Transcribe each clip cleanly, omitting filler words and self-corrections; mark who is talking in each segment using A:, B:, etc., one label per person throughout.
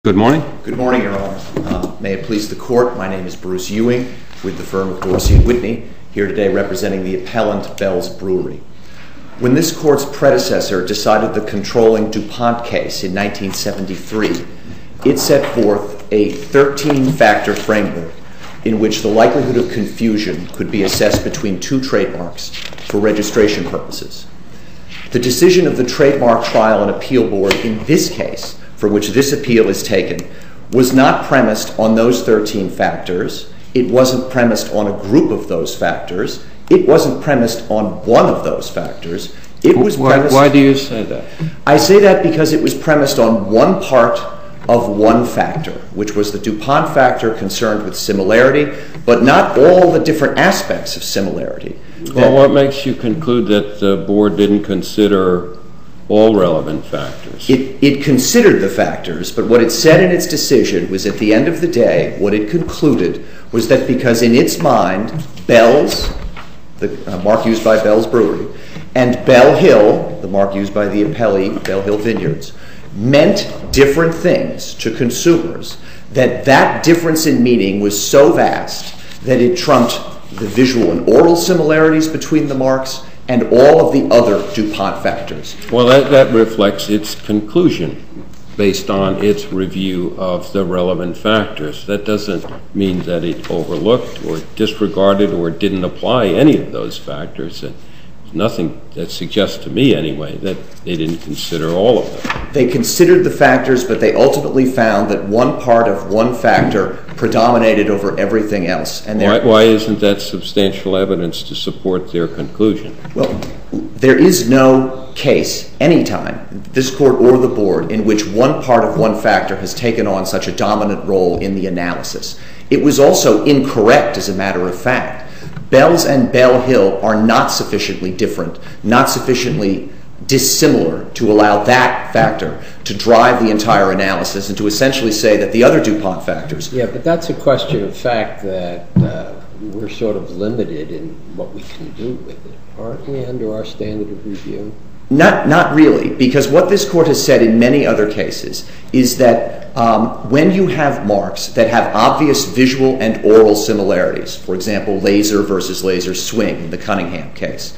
A: Good morning.
B: Good morning, Your Honor. May it please the Court, my name is Bruce Ewing with the firm of Dorsey & Whitney, here today representing the appellant Bell's Brewery. When this Court's predecessor decided the controlling DuPont case in 1973, it set forth a 13-factor framework in which the likelihood of confusion could be assessed between two trademarks for registration purposes. The decision of the Trademark Trial and Appeal Board in this case, for which this appeal is taken, was not premised on those 13 factors. It wasn't premised on a group of those factors. It wasn't premised on one of those factors. It was premised...
A: Why do you say that?
B: I say that because it was premised on one part of one factor, which was the DuPont factor concerned with similarity, but not all the different aspects of similarity.
A: Well, what makes you conclude that the board didn't consider all relevant factors?
B: It considered the factors, but what it said in its decision was at the end of the day, what it concluded was that because in its mind, Bell's, the mark used by Bell's Brewery, and Bell Hill, the mark used by the appellee, Bell Hill Vineyards, meant different things to consumers, that that difference in meaning was so vast that it trumped the visual and oral similarities between the marks and all of the other DuPont factors.
A: Well, that reflects its conclusion based on its review of the relevant factors. That doesn't mean that it overlooked or disregarded or didn't apply any of those factors. There's nothing that suggests to me, anyway, that they didn't consider all of them.
B: They considered the factors, but they ultimately found that one part of one factor predominated over everything else. And
A: why isn't that substantial evidence to support their conclusion?
B: Well, there is no case, anytime, this Court or the Board, in which one part of one factor has taken on such a dominant role in the analysis. It was also incorrect, as a matter of fact. Bell's and Bell Hill are not sufficiently different, not sufficiently dissimilar to allow that factor to drive the entire analysis and to essentially say that the other DuPont factors...
C: Yeah, but that's a question of fact that we're sort of limited in what we can do with it, aren't we, under our standard of review?
B: Not really, because what this Court has said in many other cases is that when you have marks that have obvious visual and oral similarities, for example, laser versus laser swing in the Cunningham case,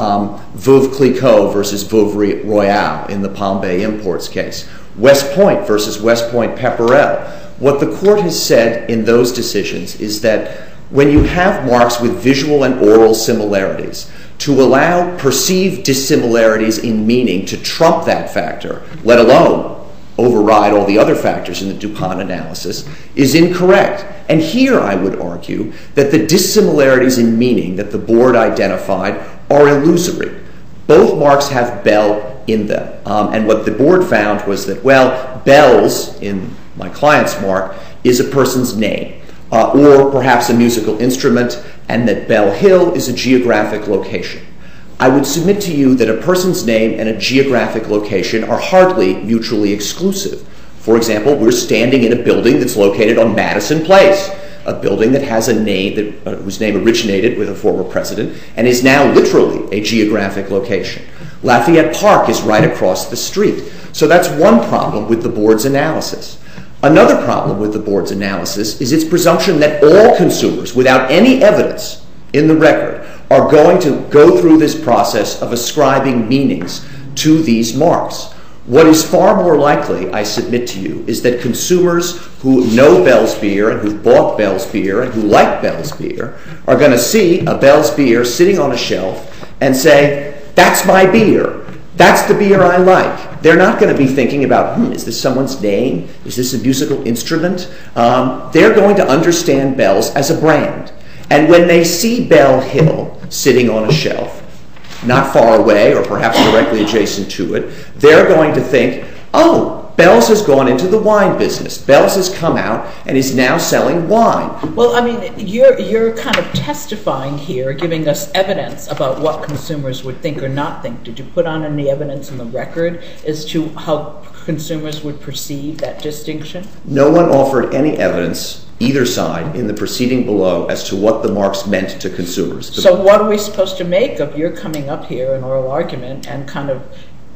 B: Veuve Clicquot versus Veuve Royale in the Palm Bay Imports case, West Point versus West Point Pepperell, what the Court has said in those decisions is that when you have marks with visual and oral similarities, to allow perceived dissimilarities in meaning to trump that factor, let alone override all the other factors in the DuPont analysis, is incorrect. And here I would argue that the dissimilarities in meaning that the Board identified are illusory. Both marks have Bell in them. And what the Board found was that, well, Bell's, in my client's mark, is a person's name, or perhaps a musical instrument, and that Bell Hill is a geographic location. I would submit to you that a person's name and a geographic location are hardly mutually exclusive. For example, we're standing in a building that's located on Madison Place, a building that has a name whose name originated with a former president and is now literally a geographic location. Lafayette Park is right across the street. So that's one problem with the Board's analysis. Another problem with the Board's analysis is its presumption that all consumers, without any evidence in the record, are going to go through this process of ascribing meanings to these marks. What is far more likely, I submit to you, is that consumers who know Bell's beer and who've bought Bell's beer and who like Bell's beer are going to see a Bell's beer sitting on a shelf and say, that's my beer. That's the beer I like. They're not going to be thinking about, is this someone's name? Is this a musical instrument? They're going to understand Bell's as a brand. And when they see Bell Hill sitting on a shelf, not far away or perhaps directly adjacent to it, they're going to think, oh, Bell's has gone into the wine business. Bell's has come out and is now selling wine.
D: Well, I mean, you're kind of testifying here, giving us evidence about what consumers would think or not think. Did you put on any evidence in the record as to how consumers would perceive that distinction?
B: No one offered any evidence, either side, in the proceeding below as to what the marks meant to consumers.
D: So what are we supposed to make of your coming up here in oral argument and kind of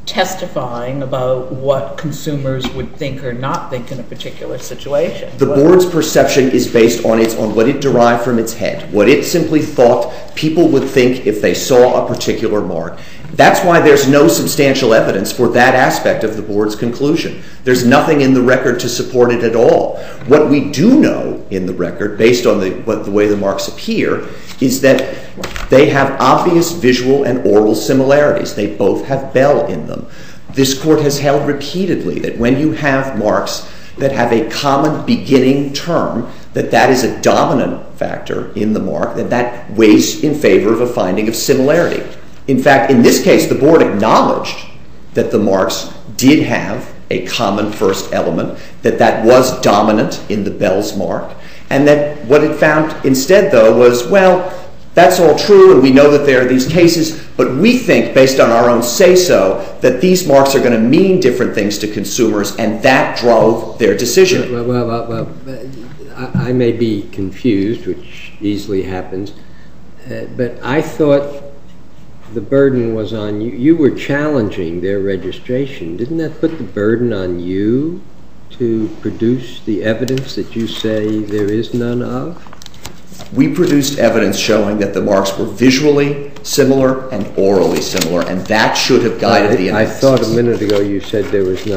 D: testifying about what consumers would think or not think in a particular situation.
B: The board's perception is based on what it derived from its head, what it simply thought people would think if they saw a particular mark. That's why there's no substantial evidence for that aspect of the board's conclusion. There's nothing in the record to support it at all. What we do know in the record, based on the way the marks appear, is that they have obvious visual and oral similarities. They both have Bell in them. This court has held repeatedly that when you have marks that have a common beginning term, that is a dominant factor in the mark, that weighs in favor of a finding of similarity. In fact, in this case, the board acknowledged that the marks did have a common first element, that was dominant in the Bell's mark, and that what it found instead, though, was, well, that's all true, and we know that there are these cases, but we think, based on our own say-so, that these marks are going to mean different things to consumers, and that drove their decision.
C: Well, I may be confused, which easily happens, but I thought the burden was on you. You were challenging their registration. Didn't that put the burden on you to produce the evidence that you say there is none of?
B: We produced evidence showing that the marks were visually similar and orally similar, and that should have guided the analysis.
C: I thought a minute ago you said there was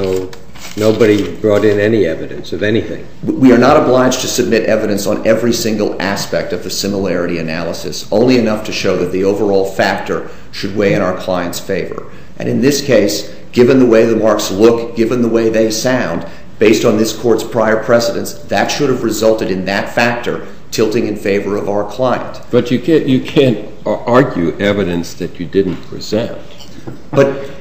C: nobody brought in any evidence of anything.
B: We are not obliged to submit evidence on every single aspect of the similarity analysis, only enough to show that the overall factor should weigh in our client's favor. And in this case, given the way the marks look, given the way they sound, based on this court's prior precedents, that should have resulted in that factor tilting in favor of our client.
A: But you can't argue evidence that you didn't present.
B: But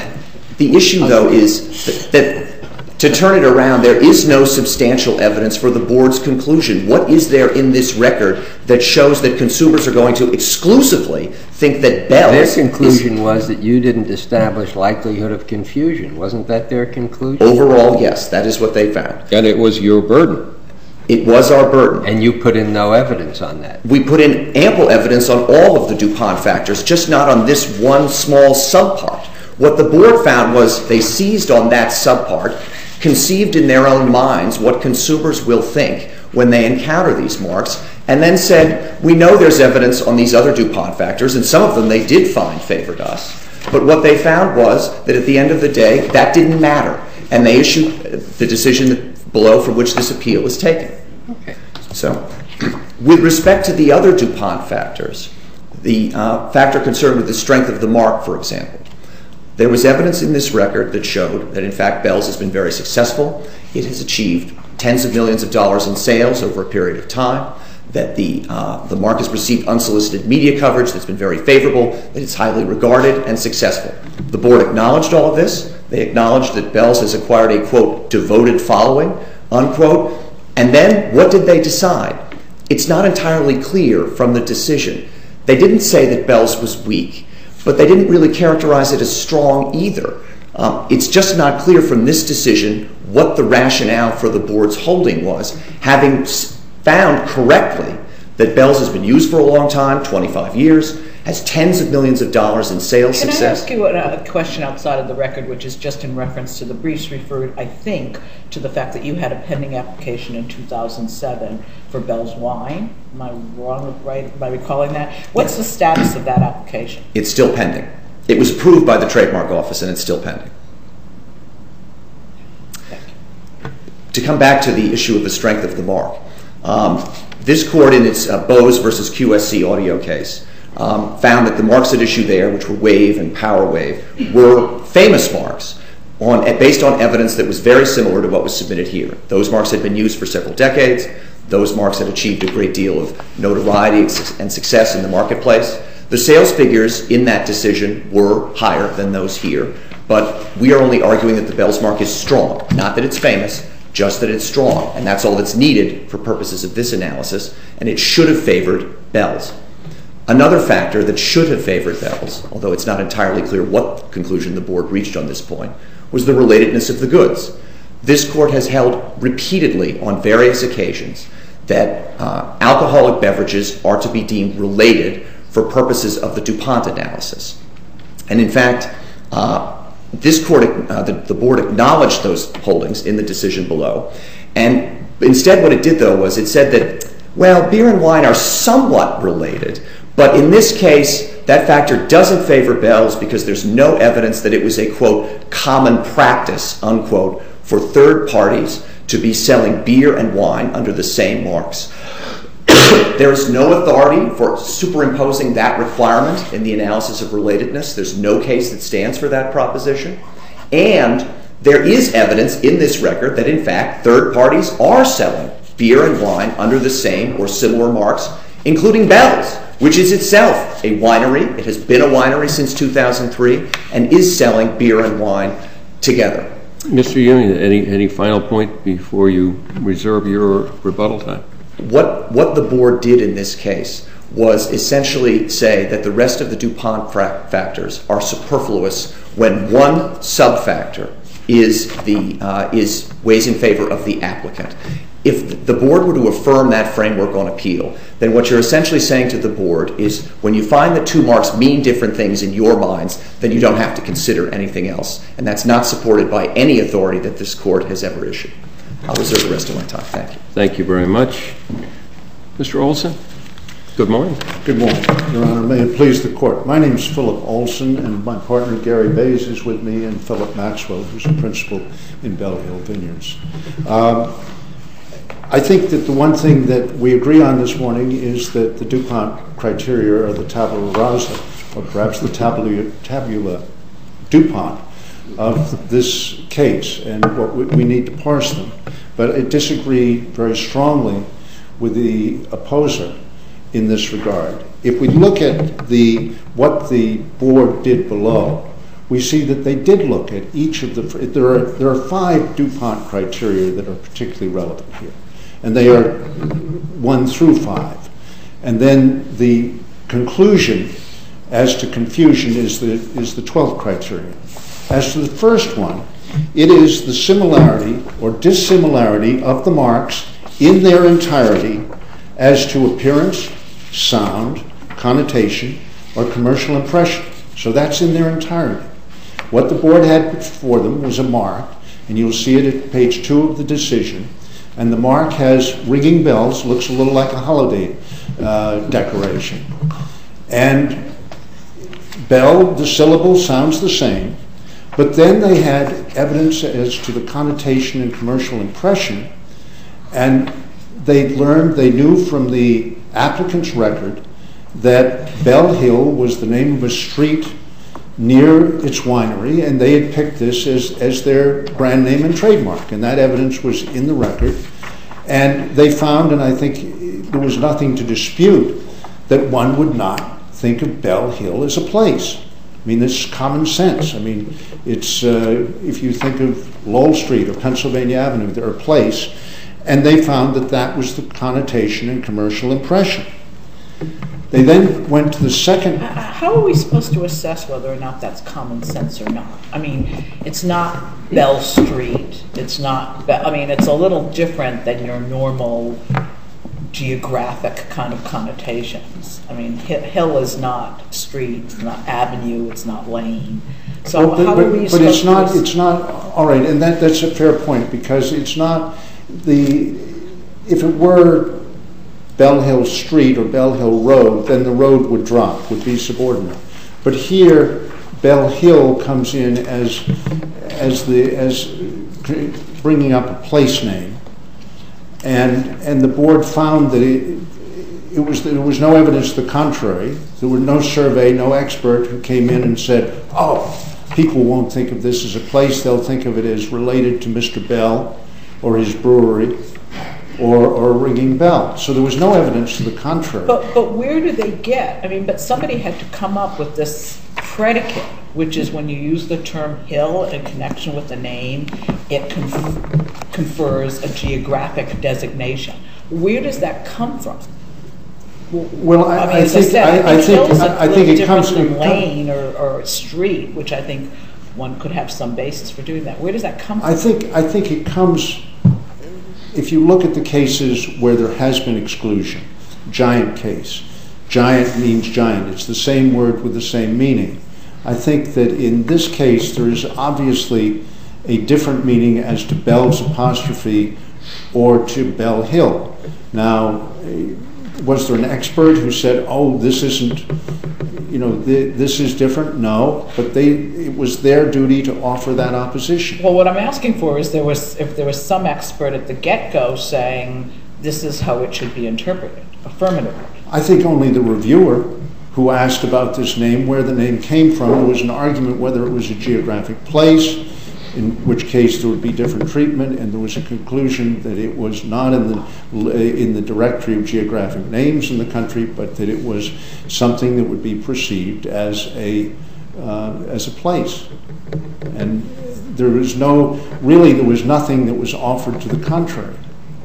B: the issue, though, is that to turn it around, there is no substantial evidence for the board's conclusion. What is there in this record that shows that consumers are going to exclusively think that Bell's...
C: Their conclusion was that you didn't establish likelihood of confusion. Wasn't that their conclusion?
B: Overall, yes. That is what they found.
A: And it was your burden.
B: It was our burden.
C: And you put in no evidence on that.
B: We put in ample evidence on all of the DuPont factors, just not on this one small subpart. What the board found was they seized on that subpart, conceived in their own minds what consumers will think when they encounter these marks, and then said, we know there's evidence on these other DuPont factors, and some of them they did find favored us. But what they found was that at the end of the day, that didn't matter. And they issued the decision below from which this appeal is taken.
C: Okay.
B: So, with respect to the other DuPont factors, the factor concerned with the strength of the mark, for example, there was evidence in this record that showed that, in fact, Bell's has been very successful. It has achieved tens of millions of dollars in sales over a period of time, that the mark has received unsolicited media coverage that's been very favorable, that it's highly regarded and successful. The board acknowledged all of this. They acknowledged that Bell's has acquired a, quote, devoted following, unquote. And then what did they decide? It's not entirely clear from the decision. They didn't say that Bell's was weak, but they didn't really characterize it as strong either. It's just not clear from this decision what the rationale for the board's holding was, having found correctly that Bell's has been used for a long time, 25 years, has tens of millions of dollars in sales success.
D: Can I ask you a question outside of the record, which is just in reference to the briefs referred, I think, to the fact that you had a pending application in 2007 for Bell's Wine. Am I wrong, right, by recalling that? What's the status of that application?
B: It's still pending. It was approved by the Trademark Office, and it's still pending.
D: Thank you.
B: To come back to the issue of the strength of the mark, this court in its Bose versus QSC audio case found that the marks at issue there, which were Wave and Power Wave, were famous marks based on evidence that was very similar to what was submitted here. Those marks had been used for several decades. Those marks had achieved a great deal of notoriety and success in the marketplace. The sales figures in that decision were higher than those here, but we are only arguing that the Bell's mark is strong, not that it's famous, just that it's strong, and that's all that's needed for purposes of this analysis, and it should have favored Bell's. Another factor that should have favored Bell's, although it's not entirely clear what conclusion the board reached on this point, was the relatedness of the goods. This court has held repeatedly on various occasions that alcoholic beverages are to be deemed related for purposes of the DuPont analysis. And in fact, this court, the board acknowledged those holdings in the decision below. And instead what it did, though, was it said that, well, beer and wine are somewhat related, but in this case, that factor doesn't favor Bell's because there's no evidence that it was a, quote, common practice, unquote, for third parties to be selling beer and wine under the same marks. There is no authority for superimposing that requirement in the analysis of relatedness. There's no case that stands for that proposition. And there is evidence in this record that, in fact, third parties are selling beer and wine under the same or similar marks, including Bell's, which is itself a winery. It has been a winery since 2003 and is selling beer and wine together.
A: Mr. Ewing, any final point before you reserve your rebuttal time?
B: What the board did in this case was essentially say that the rest of the DuPont factors are superfluous when one sub-factor weighs in favor of the applicant. If the board were to affirm that framework on appeal, then what you're essentially saying to the board is when you find that two marks mean different things in your minds, then you don't have to consider anything else. And that's not supported by any authority that this court has ever issued. I'll reserve the rest of my time. Thank you.
A: Thank you very much. Mr. Olson, good morning.
E: Good morning, Your Honor. May it please the court. My name is Philip Olson, and my partner Gary Bays is with me, and Philip Maxwell, who's a principal in Bell Hill Vineyards. I think that the one thing that we agree on this morning is that the DuPont criteria, or the tabula rasa, or perhaps the tabula DuPont of this case, and what we need to parse them. But I disagree very strongly with the opposer in this regard. If we look at what the board did below, we see that they did look at each of there are 5 DuPont criteria that are particularly relevant here. And they are 1 through 5. And then the conclusion as to confusion is the 12th criterion. As to the first one, it is the similarity or dissimilarity of the marks in their entirety as to appearance, sound, connotation, or commercial impression. So that's in their entirety. What the board had before them was a mark, and you'll see it at page 2 of the decision. And the mark has ringing bells, looks a little like a holiday decoration. And bell, the syllable sounds the same, but then they had evidence as to the connotation and commercial impression, and they knew from the applicant's record that Bell Hill was the name of a street near its winery, and they had picked this as their brand name and trademark, and that evidence was in the record. And they found, and I think there was nothing to dispute, that one would not think of Bell Hill as a place. I mean, this is common sense. I mean, it's if you think of Lowell Street or Pennsylvania Avenue, they're a place, and they found that that was the connotation and commercial impression. They then went to the second.
D: How are we supposed to assess whether or not that's common sense or not? I mean, it's not Bell Street. It's not. I mean, it's a little different than your normal geographic kind of connotations. I mean, Hill is not street. It's not avenue. It's not lane. So how are we supposed to?
E: But it's not. All right, and that's a fair point, because it's not the. If it were Bell Hill Street or Bell Hill Road, then the road would drop, would be subordinate. But here, Bell Hill comes in as bringing up a place name, and the board found that there was no evidence to the contrary. There was no survey, no expert who came in and said, "Oh, people won't think of this as a place; they'll think of it as related to Mr. Bell or his brewery." Or a ringing bell. So there was no evidence to the contrary.
D: But where do they get? I mean, but somebody had to come up with this predicate, which is when you use the term hill in connection with the name, it confers a geographic designation. Where does that come from?
E: Well,
D: I think it comes from lane or street, which I think one could have some basis for doing that. Where does that come from?
E: I think it comes. If you look at the cases where there has been exclusion, giant case. Giant means giant. It's the same word with the same meaning. I think that in this case there is obviously a different meaning as to Bell's apostrophe or to Bell Hill. Now, was there an expert who said, "Oh, this isn't, this is different"? No, but it was their duty to offer that opposition.
D: Well, what I'm asking for is if there was some expert at the get-go saying this is how it should be interpreted, affirmatively.
E: I think only the reviewer who asked about this name, where the name came from. There was an argument whether it was a geographic place, in which case there would be different treatment, and there was a conclusion that it was not in the directory of geographic names in the country, but that it was something that would be perceived as a place. And there was nothing that was offered to the contrary.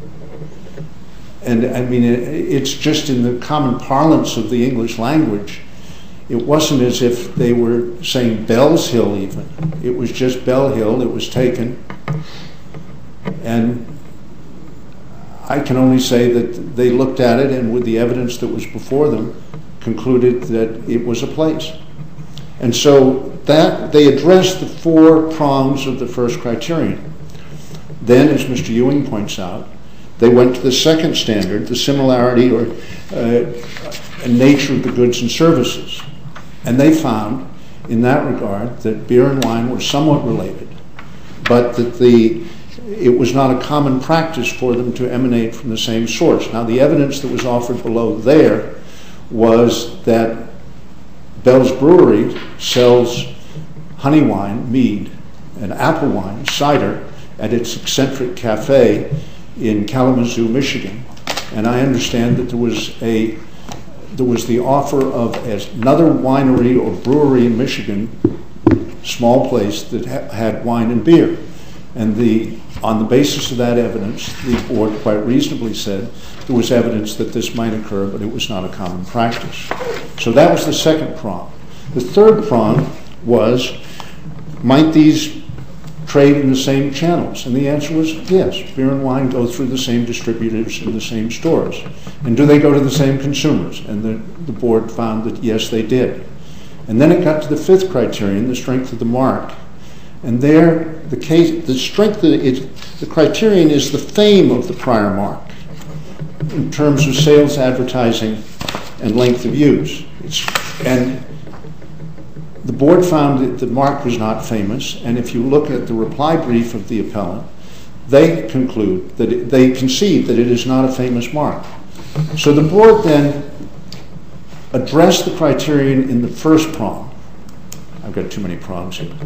E: And I mean, it's just in the common parlance of the English language. It wasn't as if they were saying Bell's Hill even. It was just Bell Hill. It was taken. And I can only say that they looked at it and with the evidence that was before them concluded that it was a place. And so that they addressed the 4 prongs of the first criterion. Then, as Mr. Ewing points out, they went to the second standard, the similarity or nature of the goods and services. And they found, in that regard, that beer and wine were somewhat related, but that it was not a common practice for them to emanate from the same source. Now, the evidence that was offered below there was that Bell's Brewery sells honey wine, mead, and apple wine, cider, at its eccentric cafe in Kalamazoo, Michigan. And I understand that there was the offer of another winery or brewery in Michigan, small place, that had wine and beer. And on the basis of that evidence, the board quite reasonably said there was evidence that this might occur, but it was not a common practice. So that was the second prong. The third prong was, might these trade in the same channels? And the answer was yes. Beer and wine go through the same distributors in the same stores. And do they go to the same consumers? And the board found that yes, they did. And then it got to the 5th criterion, the strength of the mark. And there, the criterion is the fame of the prior mark in terms of sales, advertising, and length of use. And the board found that the mark was not famous, and if you look at the reply brief of the appellant, they conclude that they concede that it is not a famous mark. So the board then addressed the criterion in the first prong. I've got too many prongs here.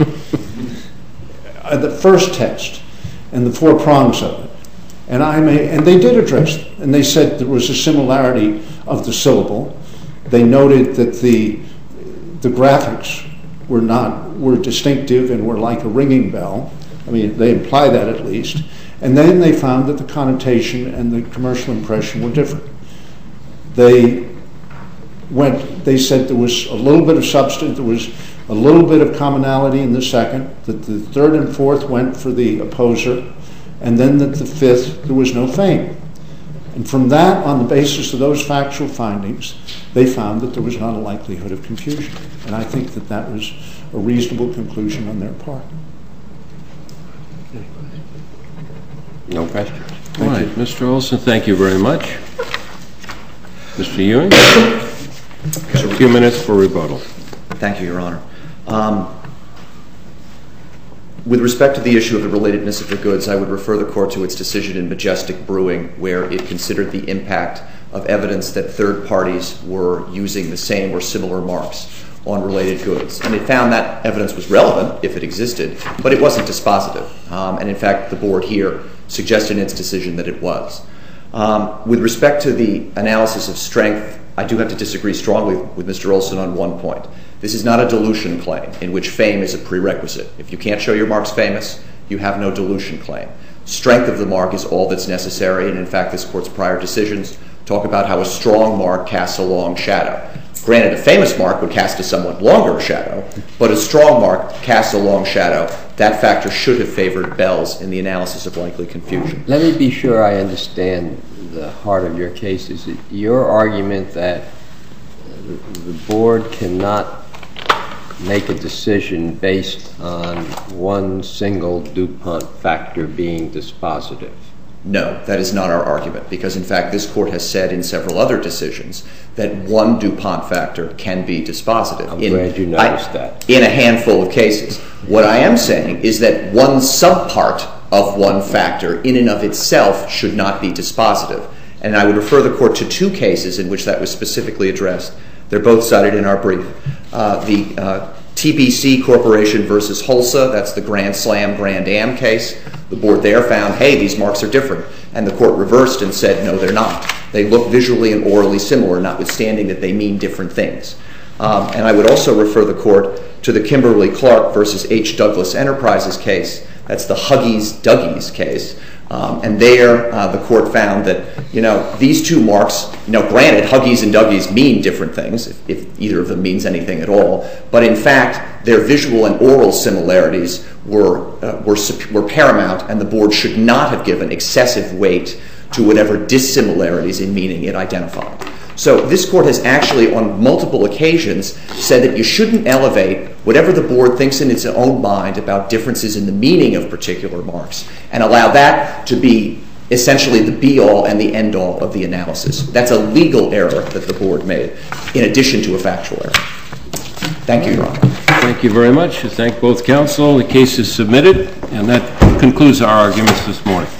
E: The first test and the 4 prongs of it. And they did address it. And they said there was a similarity of the syllable. They noted that the graphics were distinctive and were like a ringing bell. I mean, they imply that at least. And then they found that the connotation and the commercial impression were different. They said there was a little bit of substance, there was a little bit of commonality in the second, that the third and fourth went for the opposer, and then that the 5th, there was no fame. And from that, on the basis of those factual findings, they found that there was not a likelihood of confusion. And I think that that was a reasonable conclusion on their part.
A: No questions. All right, Mr. Olson, thank you very much. Mr. Ewing, a few minutes for rebuttal.
B: Thank you, Your Honor. With respect to the issue of the relatedness of the goods, I would refer the Court to its decision in Majestic Brewing, where it considered the impact of evidence that third parties were using the same or similar marks on related goods. And it found that evidence was relevant, if it existed, but it wasn't dispositive. And in fact, the Board here suggested in its decision that it was. With respect to the analysis of strength, I do have to disagree strongly with Mr. Olson on one point. This is not a dilution claim in which fame is a prerequisite. If you can't show your mark's famous, you have no dilution claim. Strength of the mark is all that's necessary, and in fact, this Court's prior decisions talk about how a strong mark casts a long shadow. Granted, a famous mark would cast a somewhat longer shadow, but a strong mark casts a long shadow. That factor should have favored Bell's in the analysis of likely confusion.
C: Let me be sure I understand the heart of your case. Is it your argument that the Board cannot make a decision based on one single DuPont factor being dispositive?
B: No, that is not our argument, because in fact this Court has said in several other decisions that one DuPont factor can be dispositive.
C: I'm glad you noticed that.
B: In a handful of cases. What I am saying is that one subpart of one factor in and of itself should not be dispositive. And I would refer the Court to two cases in which that was specifically addressed. They're both cited in our brief. The TBC Corporation versus Hulsa, that's the Grand Slam, Grand Am case. The Board there found, hey, these marks are different. And the Court reversed and said, no, they're not. They look visually and orally similar, notwithstanding that they mean different things. And I would also refer the Court to the Kimberly-Clark versus H. Douglas Enterprises case. That's the Huggies-Duggies case. And there, the Court found that, these two marks, granted, Huggies and Duggies mean different things, if either of them means anything at all, but in fact, their visual and oral similarities were paramount, and the Board should not have given excessive weight to whatever dissimilarities in meaning it identified. So this Court has actually, on multiple occasions, said that you shouldn't elevate whatever the Board thinks in its own mind about differences in the meaning of particular marks and allow that to be essentially the be-all and the end-all of the analysis. That's a legal error that the Board made, in addition to a factual error. Thank you, Your Honor.
A: Thank you very much. I thank both counsel. The case is submitted, and that concludes our arguments this morning.